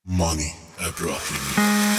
مانی ابراهیمی.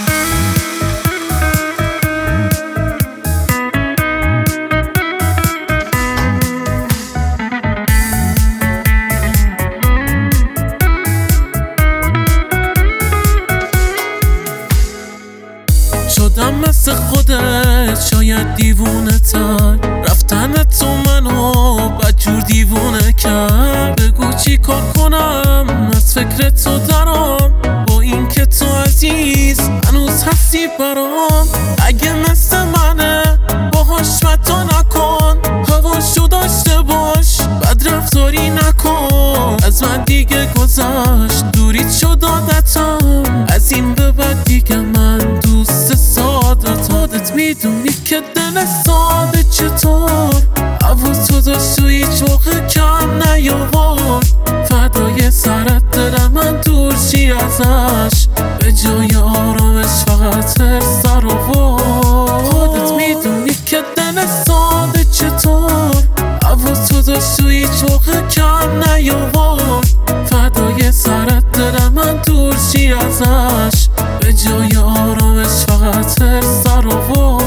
شدم مثل خودت، شاید دیوونه تر. رفتن تو منو بدجور دیوونه کرد. بگو چی کار کنم از فکر تو درام، با این که تو عزیز هنوز هستی برام. اگه مثل منه باهاش متا نکن، هواشو داشته باش بد رفتاری نکن. از من دیگه گذشت دوریت شد عادتم، از این به بعد دیگه من دوست خودت میدونی که دل ساده چطور حواس تو داشت و هیچ موقع کم نیاورد. فدای سرت دل من دور شی ازش، به جای آرامش فقط سر آورد. خودت میدونی که دل ساده چطور حواس تو داشت و هیچ موقع کم نیاورد. فدای سرت دل من دور شی ازش، به جای آرامش فقط سر آورد.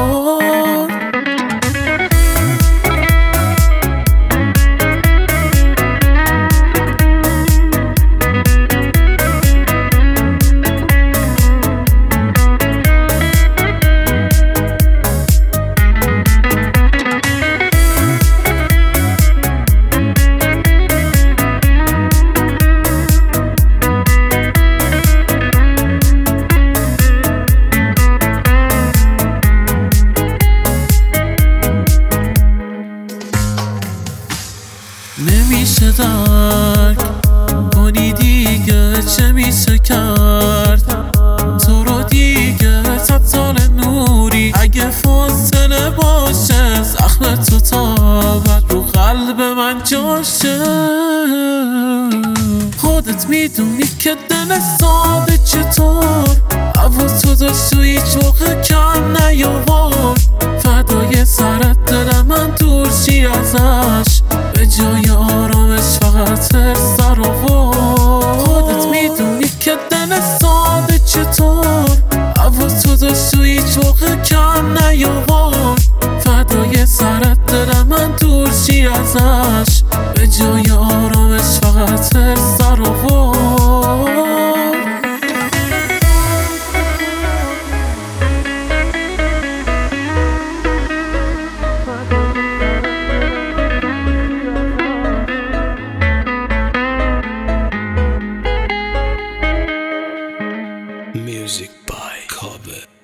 نمیشه درک کنی دیگه چه میشه کرد. تو رو دیگه 100 سال نوری، اگه فاصله باشه زخم تو تابد رو قلب من جاشه. خودت میدونی که دل ساده چطور حواس تو داشت و هیچ موقع کم نیاورد. فدای سرت دل من دور شی ازش، به جای آرامش فقط سر آورد. خودت میدونی که دل ساده چطور حواس تو داشت و هیچ موقع کم نیاورد. فدای سرت دل من دور شی ازش، به جای آرامش فقط سر آورد. Music by Kobe.